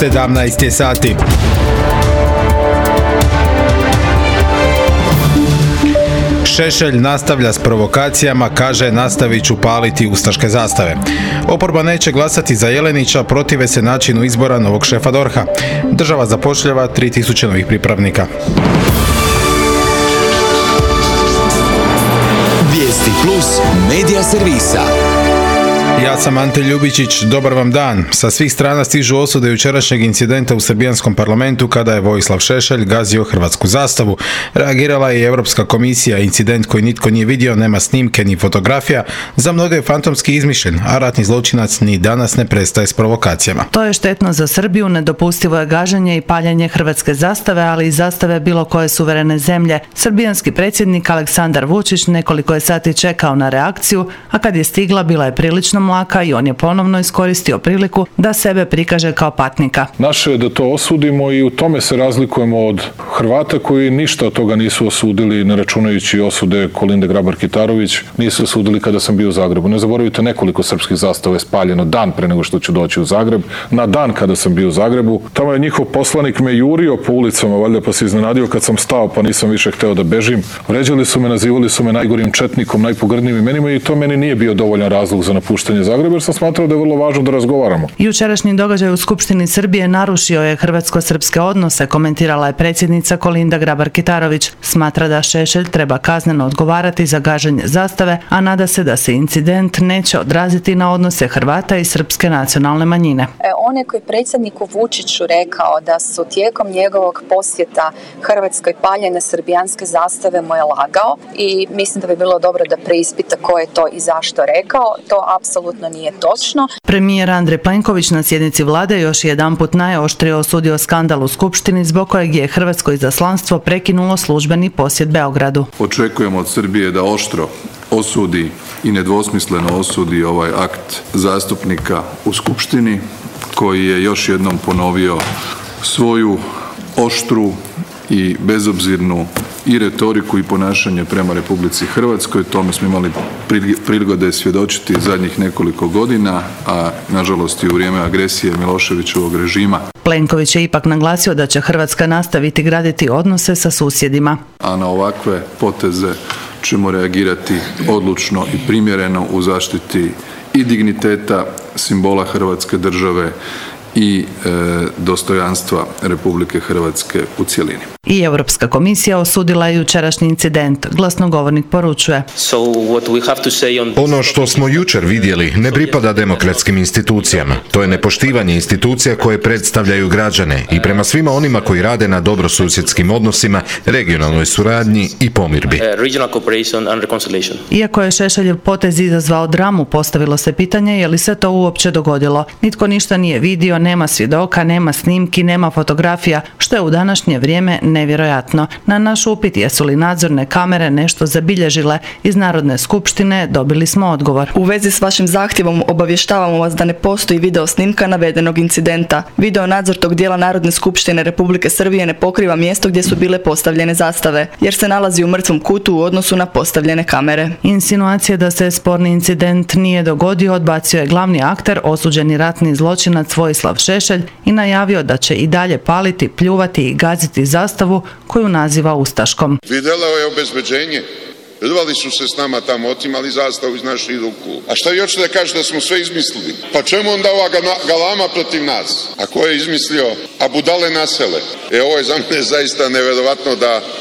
17 sati. Šešelj nastavlja s provokacijama, kaže nastavit ću paliti ustaške zastave. Oporba neće glasati za Jelenića, protive se načinu izbora novog šefa DORH-a. Država zapošljava 3000 novih pripravnika. Vijesti plus medija servisa. Ja sam Ante Ljubičić, dobar vam dan. Sa svih strana stižu osude jučerašnjeg incidenta u srbijanskom parlamentu kada je Vojislav Šešelj gazio hrvatsku zastavu. Reagirala je i Europska komisija, incident koji nitko nije vidio, nema snimke ni fotografija, za mnoge je fantomski izmišljen, a ratni zločinac ni danas ne prestaje s provokacijama. To je štetno za Srbiju, nedopustivo je gaženje i paljenje hrvatske zastave, ali i zastave bilo koje suverene zemlje. Srbijanski predsjednik Aleksandar Vučić nekoliko je sati čekao na reakciju, a kad je stigla bila je prilično mlaka i on je ponovno iskoristio priliku da sebe prikaže kao patnika. Naše je da to osudimo i u tome se razlikujemo od Hrvata koji ništa od toga nisu osudili, ne računajući osude Kolinde Grabar-Kitarović, nisu osudili kada sam bio u Zagrebu. Ne zaboravite, nekoliko srpskih zastava je spaljeno dan pre nego što ću doći u Zagreb, na dan kada sam bio u Zagrebu. Tamo je njihov poslanik me jurio po ulicama, valjda pa se iznenadio kad sam stao, pa nisam više hteo da bežim. Vređali su me, nazivali su me najgorim četnikom, najpogrdnijim imenima i to meni nije bio dovoljan razlog za napuštanje Zagreba, jer sam smatrao da je vrlo važno da razgovaramo. Jučerašnji događaj u Skupštini Srbije narušio je hrvatsko-srpske odnose, komentirala je predsjednica Kolinda Grabar-Kitarović. Smatra da Šešelj treba kazneno odgovarati za gaženje zastave, a nada se da se incident neće odraziti na odnose Hrvata i srpske nacionalne manjine. On koji je predsjedniku Vučiću rekao da su tijekom njegovog posjeta Hrvatskoj paljene srbijanske zastave mu je lagao i mislim da bi bilo dobro da preispita ko je to i zašto rekao. To apsolutno nije točno. Premijer Andrej Plenković na sjednici vlade još jedanput najoštrije osudio skandal u Skupštini zbog kojeg je hrvatsko izaslanstvo prekinulo službeni posjet Beogradu. Očekujemo od Srbije da oštro osudi i nedvosmisleno osudi ovaj akt zastupnika u Skupštini koji je još jednom ponovio svoju oštru i bezobzirnu i retoriku i ponašanje prema Republici Hrvatskoj. Tome smo imali prigode svjedočiti zadnjih nekoliko godina, a nažalost i u vrijeme agresije Miloševićevog režima. Plenković je ipak naglasio da će Hrvatska nastaviti graditi odnose sa susjedima. A na ovakve poteze ćemo reagirati odlučno i primjereno u zaštiti i digniteta, simbola Hrvatske države i dostojanstva Republike Hrvatske u cjelini. I Europska komisija osudila je jučerašnji incident. Glasnogovornik poručuje: Ono što smo jučer vidjeli ne pripada demokratskim institucijama. To je nepoštivanje institucija koje predstavljaju građane i prema svima onima koji rade na dobrosusjedskim odnosima, regionalnoj suradnji i pomirbi. Iako je Šešeljev potez izazvao dramu, postavilo se pitanje je li se to uopće dogodilo. Nitko ništa nije vidio, nema svjedoka, nema snimki, nema fotografija, što je u današnje vrijeme nevjerojatno. Na naš upit jesu li nadzorne kamere nešto zabilježile iz Narodne skupštine, dobili smo odgovor. U vezi s vašim zahtjevom obavještavamo vas da ne postoji video snimka navedenog incidenta. Video nadzor tog dijela Narodne skupštine Republike Srbije ne pokriva mjesto gdje su bile postavljene zastave, jer se nalazi u mrtvom kutu u odnosu na postavljene kamere. Insinuacije da se sporni incident nije dogodio odbacio je glavni akter, osuđeni ratni zločinac Vojislav Šešelj, i najavio da će i dalje paliti, pljuvati i gaziti zastavu koju naziva ustaškom. Vidjelo je obezbeđenje. Rvali su se s nama tamo, otimali zastavu iz naših ruku. A šta vi hoćete da kažete da smo sve izmislili? Pa čemu onda ova galama protiv nas? A ko je izmislio? A budale nasele. Ovo je za mene zaista neverovatno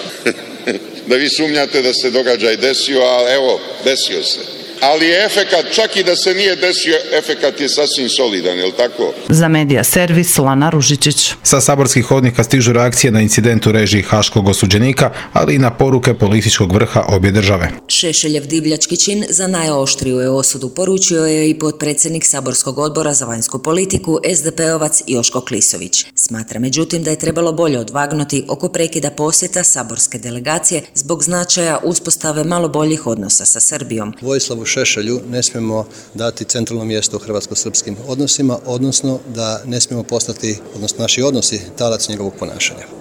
da vi sumnjate da se događaj desio, a evo, desio se. Ali je efekat, čak i da se nije desio, efekat je sasvim solidan, je li tako? Za medija servis Lana Ružičić. Sa saborskih hodnika stižu reakcije na incident u režiji haškog osuđenika, ali i na poruke političkog vrha obje države. Šešeljev divljački čin za najoštriju je osudu poručio je i potpredsjednik Saborskog odbora za vanjsku politiku SDP-ovac Joško Klisović. Smatra međutim da je trebalo bolje odvagnuti oko prekida posjeta saborske delegacije zbog značaja uspostave malo boljih odnosa sa Srbijom. Vojislavu Šešelju ne smijemo dati centralno mjesto u hrvatsko-srpskim odnosima, odnosno da ne smijemo postati, odnosno naši odnosi, talac njegovog ponašanja.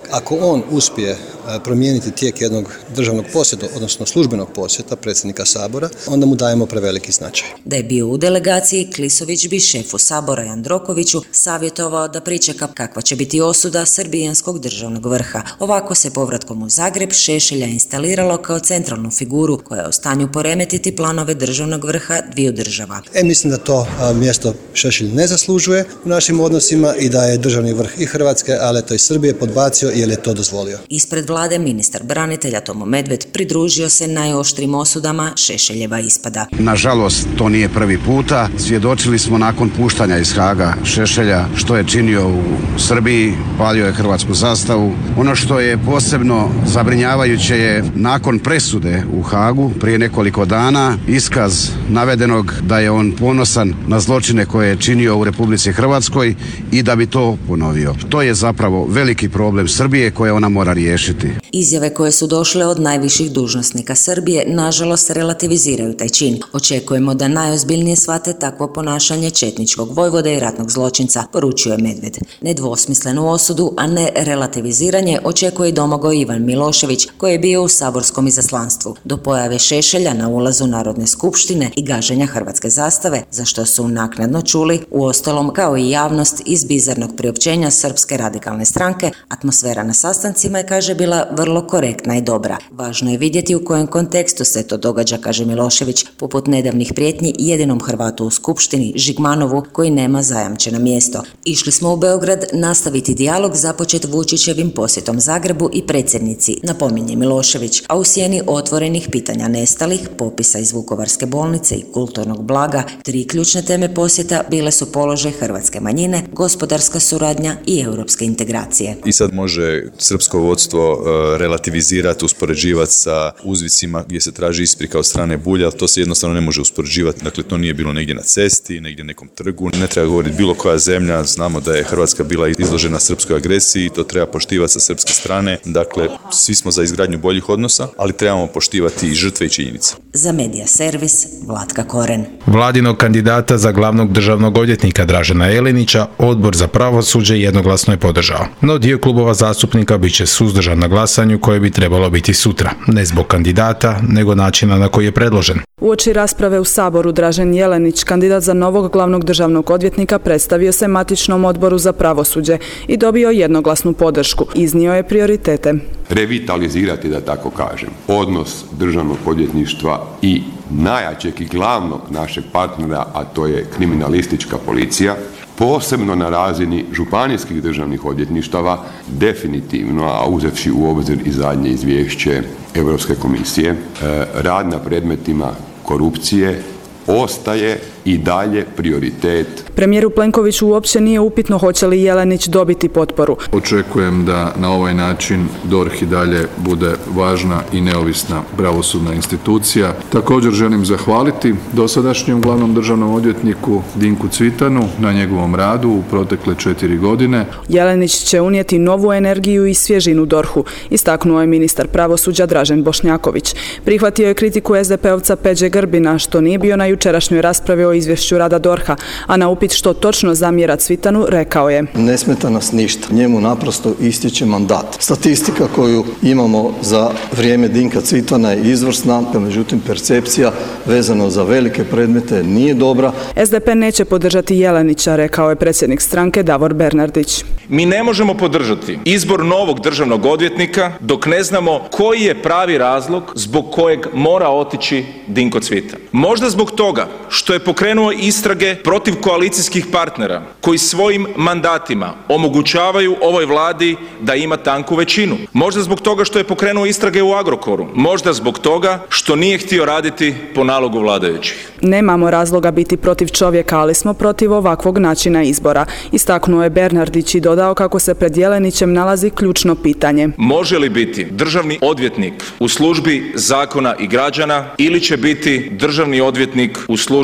Ako on uspije promijeniti tijek jednog državnog posjeta, odnosno službenog posjeta predsjednika Sabora, onda mu dajemo preveliki značaj. Da je bio u delegaciji, Klisović bi šefu Sabora Jandrokoviću savjetovao da pričeka kakva će biti osuda srbijanskog državnog vrha. Ovako se povratkom u Zagreb Šešelja instaliralo kao centralnu figuru koja je u stanju poremetiti planove državnog vrha dviju država. Mislim da to mjesto Šešelj ne zaslužuje u našim odnosima i da je državni vrh i Hrvatske, ali to i Srbije podbacio jer je to dozvolio. Ispred vlade ministar branitelja Tomo Medved pridružio se najoštrim osudama Šešeljeva ispada. Nažalost, to nije prvi puta. Svjedočili smo nakon puštanja iz Haga Šešelja što je činio u Srbiji, palio je hrvatsku zastavu. Ono što je posebno zabrinjavajuće je nakon presude u Hagu prije nekoliko dana iskaz navedenog da je on ponosan na zločine koje je činio u Republici Hrvatskoj i da bi to ponovio. To je zapravo veliki problem Srbije koje ona mora riješiti. Izjave koje su došle od najviših dužnosnika Srbije nažalost relativiziraju taj čin. Očekujemo da najozbiljnije shvate takvo ponašanje četničkog vojvode i ratnog zločinca, poručuje Medved. Nedvosmislenu osudu, a ne relativiziranje očekuje i Domagoj Ivan Milošević koji je bio u saborskom izaslanstvu. Do pojave Šešelja na ulazu Narodne skupštine i gaženja hrvatske zastave, za što su naknadno čuli, uostalom kao i javnost iz bizarnog priopćenja Srpske radikalne stranke, atmosfera na sastancima je, kaže, bila vrlo korektna i dobra. Važno je vidjeti u kojem kontekstu se to događa, kaže Milošević, poput nedavnih prijetnji jedinom Hrvatu u Skupštini, Žigmanovu, koji nema zajamčeno mjesto. Išli smo u Beograd nastaviti dijalog započet Vučićevim posjetom Zagrebu i predsjednici, napominje Milošević, a u sjeni otvorenih pitanja nestalih, popisa iz Vukovarske bolnice i kulturnog blaga, 3 ključne teme posjeta bile su položaj hrvatske manjine, gospodarska suradnja i europske integracije. I sad može srpsko vodstvo relativizirati, uspoređivati sa uzvicima gdje se traži isprika od strane Bulja, ali to se jednostavno ne može uspoređivati. Dakle, to nije bilo negdje na cesti, negdje nekom trgu. Ne treba govoriti bilo koja zemlja. Znamo da je Hrvatska bila izložena srpskoj agresiji i to treba poštivati sa srpske strane. Dakle, svi smo za izgradnju boljih odnosa, ali trebamo poštivati i žrtve i činjenice. Za Medija servis Vlatka Koren. Vladinog kandidata za glavnog državnog odvjetnika Dražena Jelenića Odbor za pravosuđe jednoglasno je podržao. No dio klubova zastupnika bit će suzdržan na glasanju koje bi trebalo biti sutra. Ne zbog kandidata, nego načina na koji je predložen. Uoči rasprave u Saboru Dražen Jelenić, kandidat za novog glavnog državnog odvjetnika, predstavio se matičnom Odboru za pravosuđe i dobio jednoglasnu podršku. Iznio je prioritete. Revitalizirati, da tako kažem, odnos državnog odvjetništva i najjačeg i glavnog našeg partnera, a to je kriminalistička policija, posebno na razini županijskih državnih odvjetništava, definitivno, a uzevši u obzir i zadnje izvješće Europske komisije, rad na predmetima korupcije ostaje i dalje prioritet. Premijeru Plenkoviću uopće nije upitno hoće li Jelenić dobiti potporu. Očekujem da na ovaj način DORH i dalje bude važna i neovisna pravosudna institucija. Također želim zahvaliti dosadašnjem glavnom državnom odvjetniku Dinku Cvitanu na njegovom radu u protekle 4 godine. Jelenić će unijeti novu energiju i svježinu DORH-u, istaknuo je ministar pravosuđa Dražen Bošnjaković. Prihvatio je kritiku SDP-ovca Peđe Grbina što nije bio na jučerašnjoj raspravi o izvješću rada DORH-a, a na upit što točno zamjera Cvitanu rekao je: Ne smeta nas ništa, njemu naprosto istječe mandat. Statistika koju imamo za vrijeme Dinka Cvitana je izvrsna, međutim percepcija vezano za velike predmete nije dobra. SDP neće podržati Jelenića, rekao je predsjednik stranke Davor Bernardić. Mi ne možemo podržati izbor novog državnog odvjetnika dok ne znamo koji je pravi razlog zbog kojeg mora otići Dinko Cvitan. Možda zbog toga što je pokrenuo istrage protiv koalicijskih partnera koji svojim mandatima omogućavaju ovoj vladi da ima tanku većinu. Možda zbog toga što je pokrenuo istrage u Agrokoru. Možda zbog toga što nije htio raditi po nalogu vladajućih. Nemamo razloga biti protiv čovjeka, ali smo protiv ovakvog načina izbora, istaknuo je Bernardić i dodao kako se pred Jelenićem nalazi ključno pitanje. Može li biti državni odvjetnik u službi zakona i građana ili će biti državni odvjetnik u službi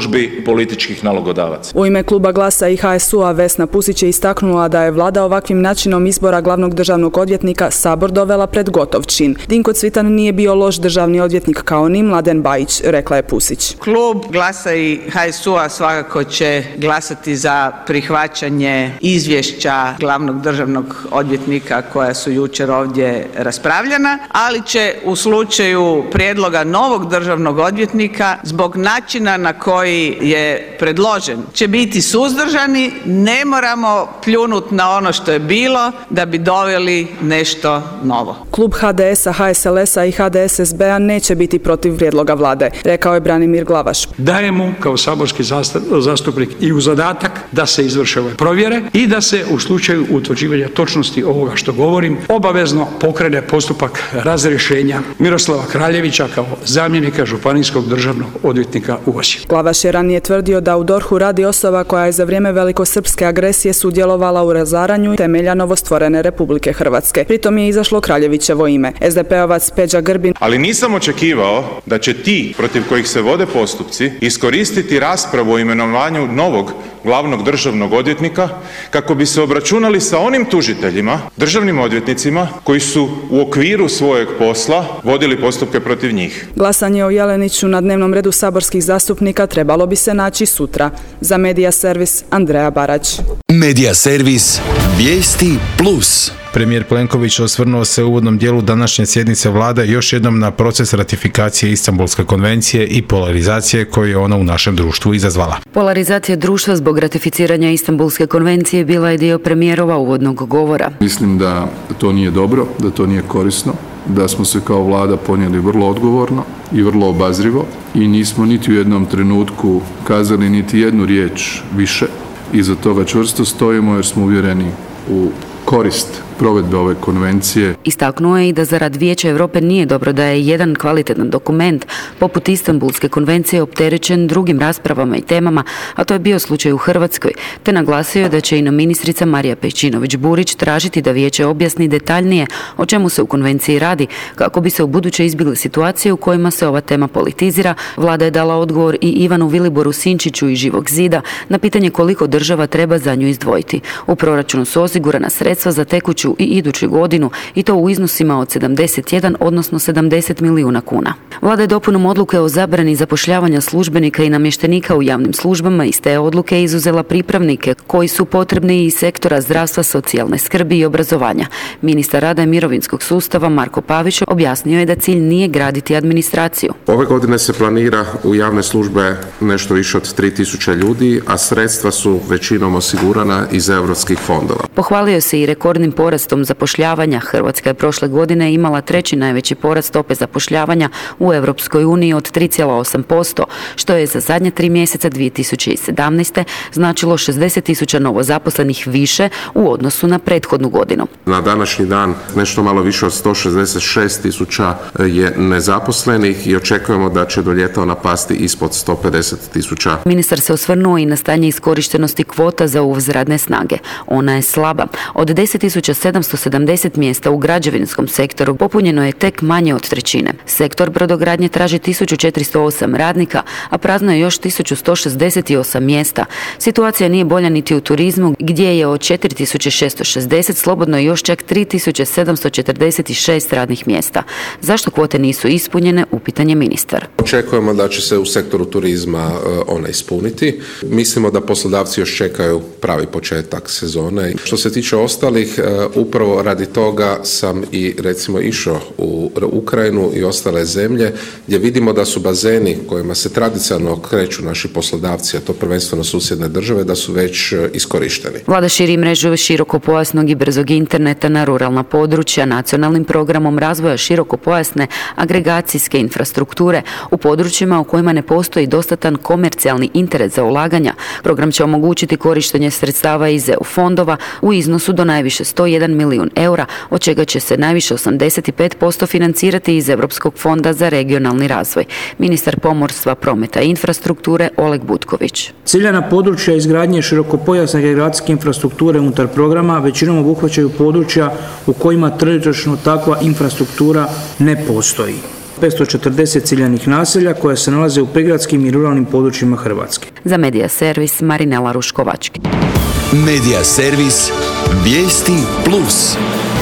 političkih nalogodavaca. U ime kluba Glasa i HSU-a Vesna Pusić je istaknula da je vlada ovakvim načinom izbora glavnog državnog odvjetnika Sabor dovela pred gotov čin. Dinko Cvitan nije bio loš državni odvjetnik kao ni Mladen Bajić, rekla je Pusić. Klub Glasa i HSU-a svakako će glasati za prihvaćanje izvješća glavnog državnog odvjetnika koja su jučer ovdje raspravljena, ali će u slučaju prijedloga novog državnog odvjetnika zbog načina na koji je predložen će biti suzdržani. Ne moramo pljunuti na ono što je bilo da bi doveli nešto novo. Klub HDS-a, HSLS-a i HDSSB-a neće biti protiv prijedloga vlade, rekao je Branimir Glavaš. Dajemo kao saborski zastupnik i u zadatak da se izvrše ove provjere i da se u slučaju utvrđivanja točnosti ovoga što govorim obavezno pokrene postupak razrješenja Miroslava Kraljevića kao zamjenika županijskog državnog odvjetnika u Osijeku. Glavaš je ranije tvrdio da u DORH-u radi osoba koja je za vrijeme velikosrpske agresije sudjelovala u razaranju temelja novostvorene Republike Hrvatske. Pritom je izašlo Kraljevićevo ime. SDP-ovac Peđa Grbin. Ali nisam očekivao da će ti protiv kojih se vode postupci iskoristiti raspravu o imenovanju novog glavnog državnog odvjetnika kako bi se obračunali sa onim tužiteljima, državnim odvjetnicima koji su u okviru svojeg posla vodili postupke protiv njih. Glasanje o Jeleniću na dnevnom redu saborskih zastupnika trebalo bi se naći sutra. Za Medija servis Andreja Barać. Medija servis Vijesti Plus. Premijer Plenković osvrnuo se u uvodnom dijelu današnje sjednice vlade još jednom na proces ratifikacije Istanbulske konvencije i polarizacije koju je ona u našem društvu izazvala. Polarizacija društva zbog ratificiranja Istanbulske konvencije bila je dio premijerova uvodnog govora. Mislim da to nije dobro, da to nije korisno, da smo se kao vlada ponijeli vrlo odgovorno i vrlo obazrivo i nismo niti u jednom trenutku kazali niti jednu riječ više. Iza toga čvrsto stojimo jer smo uvjereni u korist provedbe ove konvencije. Istaknuo je i da za rad Vijeća Europe nije dobro da je jedan kvalitetan dokument poput Istanbulske konvencije opterećen drugim raspravama i temama, a to je bio slučaj u Hrvatskoj, te naglasio je da će i na ministrica Marija Pejčinović-Burić tražiti da Vijeće objasni detaljnije o čemu se u konvenciji radi, kako bi se u buduće izbjegle situacije u kojima se ova tema politizira. Vlada je dala odgovor i Ivanu Viliboru Sinčiću iz Živog zida na pitanje koliko država treba za nju izdvojiti. U proračunu su osigurana sredstva za tekuću i iduću godinu i to u iznosima od 71, odnosno 70 milijuna kuna. Vlada je dopunom odluke o zabrani zapošljavanja službenika i namještenika u javnim službama iz te odluke izuzela pripravnike koji su potrebni iz sektora zdravstva, socijalne skrbi i obrazovanja. Ministar rada i mirovinskog sustava Marko Pavić objasnio je da cilj nije graditi administraciju. Ove godine se planira u javne službe nešto više od 3000 ljudi, a sredstva su većinom osigurana iz europskih fondova. Pohvalio se i rekordnim porastom zapošljavanja. Hrvatska je prošle godine imala treći najveći porast stope zapošljavanja u Europskoj uniji od 3,8%, što je za zadnje 3 mjeseca 2017. značilo 60.000 novozaposlenih više u odnosu na prethodnu godinu. Na današnji dan nešto malo više od 166.000 je nezaposlenih i očekujemo da će do ljeta ona pasti ispod 150.000. Ministar se osvrnuo i na stanje iskorištenosti kvota za uvoz radne snage. Ona je slaba. Od 10.770 mjesta u građevinskom sektoru popunjeno je tek manje od trećine. Sektor brodogradnje traži 1.408 radnika, a prazno je još 1.168 mjesta. Situacija nije bolja niti u turizmu, gdje je od 4.660 slobodno još čak 3.746 radnih mjesta. Zašto kvote nisu ispunjene, upitan je ministar. Očekujemo da će se u sektoru turizma ona ispuniti. Mislimo da poslodavci još čekaju pravi početak sezone. Što se tiče ostalih, upravo radi toga sam i recimo išao u Ukrajinu i ostale zemlje gdje vidimo da su bazeni kojima se tradicionalno kreću naši poslodavci, a to prvenstveno susjedne države, da su već iskorišteni. Vlada širi mrežu širokopojasnog i brzog interneta na ruralna područja nacionalnim programom razvoja širokopojasne agregacijske infrastrukture u područjima u kojima ne postoji dostatan komercijalni interes za ulaganja. Program će omogućiti korištenje sredstava iz EU fondova u iznosu do najviše 101 milijun eura, od čega će se najviše 85% financirati iz Europskog fonda za regionalni razvoj. Ministar pomorstva, prometa i infrastrukture Oleg Butković. Ciljana područja izgradnje širokopojasne agregacijske infrastrukture unutar programa većinom obuhvaćaju područja u kojima trenutačno takva infrastruktura ne postoji. 540 ciljanih naselja koja se nalaze u prigradskim i ruralnim područjima Hrvatske. Za Medija servis Marinela Ruškovački. Medija servis Vijesti Plus.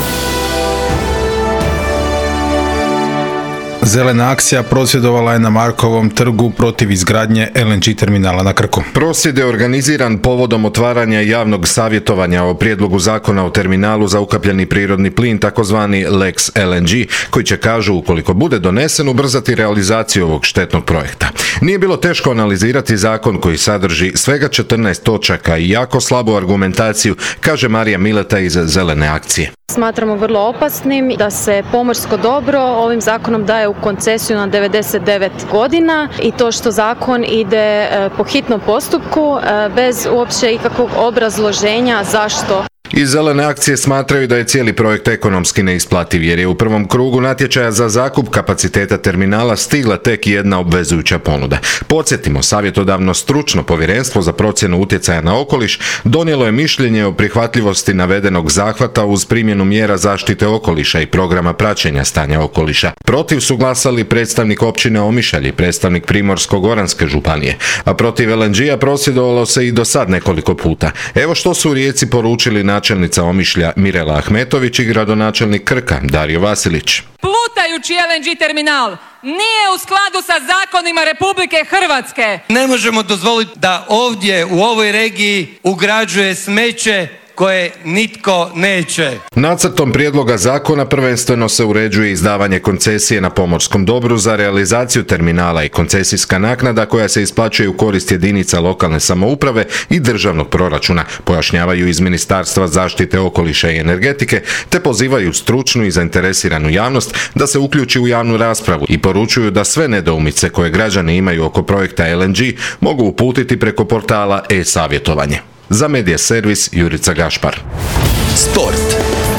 Zelena akcija prosvjedovala je na Markovom trgu protiv izgradnje LNG terminala na Krku. Prosvjed je organiziran povodom otvaranja javnog savjetovanja o prijedlogu zakona o terminalu za ukapljeni prirodni plin, takozvani Lex LNG, koji će, kažu, ukoliko bude donesen, ubrzati realizaciju ovog štetnog projekta. Nije bilo teško analizirati zakon koji sadrži svega 14 točaka i jako slabu argumentaciju, kaže Marija Mileta iz Zelene akcije. Smatramo vrlo opasnim da se pomorsko dobro ovim zakonom daje u koncesiju na 99 godina i to što zakon ide po hitnom postupku bez uopće ikakvog obrazloženja zašto. Iz Zelene akcije smatraju da je cijeli projekt ekonomski neisplativ jer je u prvom krugu natječaja za zakup kapaciteta terminala stigla tek jedna obvezujuća ponuda. Podsjetimo, savjetodavno stručno povjerenstvo za procjenu utjecaja na okoliš donijelo je mišljenje o prihvatljivosti navedenog zahvata uz primjenu mjera zaštite okoliša i programa praćenja stanja okoliša. Protiv su glasali predstavnik općine Omišalj i predstavnik Primorsko-goranske županije, a protiv LNG-a prosvjedovalo se i do sad nekoliko puta. Evo što su u Rijeci poručili načelnica Omišlja Mirela Ahmetović i gradonačelnik Krka Dario Vasilić. Plutajući LNG terminal nije u skladu sa zakonima Republike Hrvatske. Ne možemo dozvoliti da ovdje u ovoj regiji ugrađuje smeće koje nitko neće. Nacrtom prijedloga zakona prvenstveno se uređuje izdavanje koncesije na pomorskom dobru za realizaciju terminala i koncesijska naknada koja se isplaćuje u korist jedinica lokalne samouprave i državnog proračuna, pojašnjavaju iz Ministarstva zaštite okoliša i energetike, te pozivaju stručnu i zainteresiranu javnost da se uključi u javnu raspravu i poručuju da sve nedoumice koje građani imaju oko projekta LNG mogu uputiti preko portala e-savjetovanje. Za Medija servis Jurica Gašpar. Sport.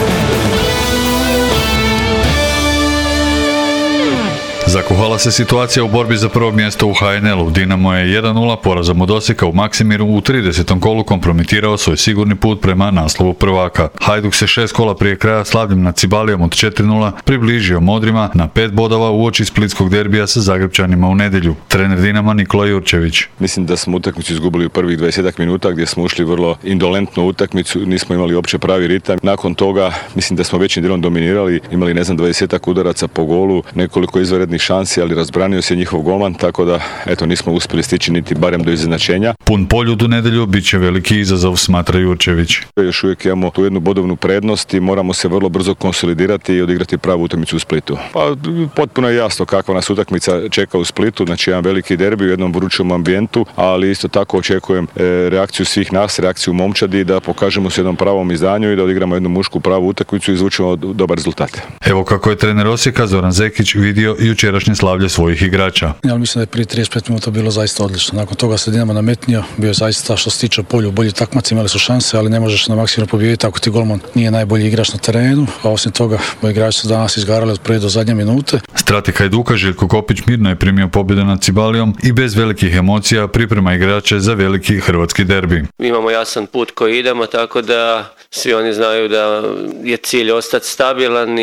Zakuhala se situacija u borbi za prvo mjesto u HNL-u. Dinamo je 1-0 porazom od Osijeka u Maksimiru u 30. kolu kompromitirao svoj sigurni put prema naslovu prvaka. Hajduk se 6 kola prije kraja slavnim nad Cibalijom od 4-0 približio Modrima na 5 bodova uoči splitskog derbija sa Zagrepčanima u nedjelju. Trener Dinama Nikola Jurčević. Mislim da smo utakmicu izgubili u prvih 20 minuta gdje smo ušli vrlo indolentno u utakmicu, nismo imali uopće pravi ritam. Nakon toga mislim da smo većim dijelom dominirali, imali 20 udaraca po golu, nekoliko izvanrednih šansi, ali razbranio se njihov golman, tako da nismo uspjeli stići niti barem do iznenačenja. Pun poljud u nedjelju bit će veliki izazov, smatra Jurčević. Još uvijek imamo tu jednu bodovnu prednost i moramo se vrlo brzo konsolidirati i odigrati pravu utakmicu u Splitu. Pa potpuno je jasno kakva nas utakmica čeka u Splitu, znači jedan veliki derbi u jednom vrućem ambijentu, ali isto tako očekujem reakciju svih nas, reakciju momčadi, da pokažemo se jednom pravom izdanju i da odigramo jednu mušku pravu utakmicu i izvučemo dobar rezultat. Evo kako je trener Osijeka Zoran Zekić vidio jučerašnje slavlje svojih igrača. Ja mislim da je prije 35 minuta bilo zaista odlično. Nakon toga se Dinamo nametnio, bio je zaista što se tiče polju bolji takmac, imali su šanse, ali ne možeš na Maksimiru pobijediti ako ti golman nije najbolji igrač na terenu, a osim toga moji igrači su danas izgarali od prve do zadnje minute. Strateg Hajduka Željko Kopić mirno je primio pobjedu nad Cibalijom i bez velikih emocija priprema igrače za veliki hrvatski derbi. Mi imamo jasan put koji idemo, tako da svi oni znaju da je cilj ostati stabilan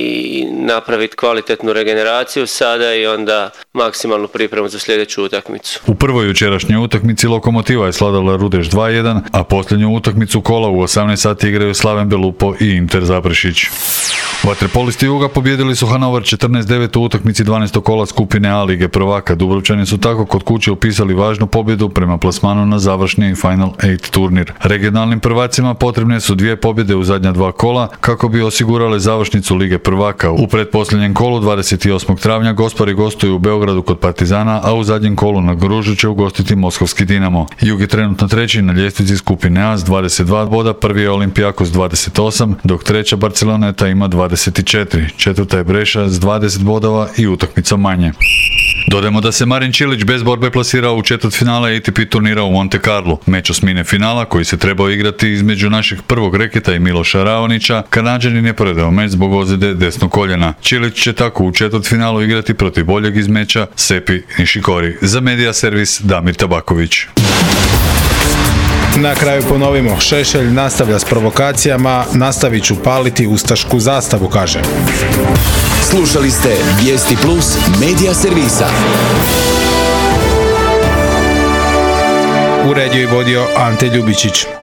i napraviti kvalitetnu regeneraciju sada i onda maksimalnu pripremu za sljedeću utakmicu. U prvoj jučerašnjoj utakmici Lokomotiva je sladala Rudeš 2-1, a posljednju utakmicu kola u 18 sati igraju Slaven Belupo i Inter Zaprešić. Vaterpolisti Juga pobjedili su Hanover 14-9 u utakmici 12. kola skupine A lige prvaka. Dubrovčani su tako kod kuće upisali važnu pobjedu prema plasmanu na završni Final 8 turnir. Regionalnim prvacima potrebne su 2 pobjede u zadnja 2 kola kako bi osigurale završnicu lige prvaka. U pretposljednjem kolu 28. travnja Gospari gostuju u Beogradu kod Partizana, a u zadnjem kolu na Gružu će ugostiti Moskovski Dinamo. Jug je trenutno treći na ljestvici skupine A s 22 boda, prvi je Olimpijakos s 28, dok treća Barceloneta ima 24, četvrta je Breša s 20 bodova i utakmica manje. Dodajmo da se Marin Čilić bez borbe plasirao u četvrtfinale ATP turnira u Monte Carlo. Meč osmine finala koji se trebao igrati između našeg prvog reketa i Miloša Raonića, Kanađanin je predao meč zbog ozljede desnog koljena. Čilić će tako u četvrtfinalu igrati protiv boljeg iz meča Sepi Nishikori. Za Medija servis Damir Tabaković. Na kraju ponovimo, Šešelj nastavlja s provokacijama, nastavit ću paliti ustašku zastavu, kaže. Slušali ste Vijesti Plus medija servisa. Uredio i vodio Ante Ljubičić.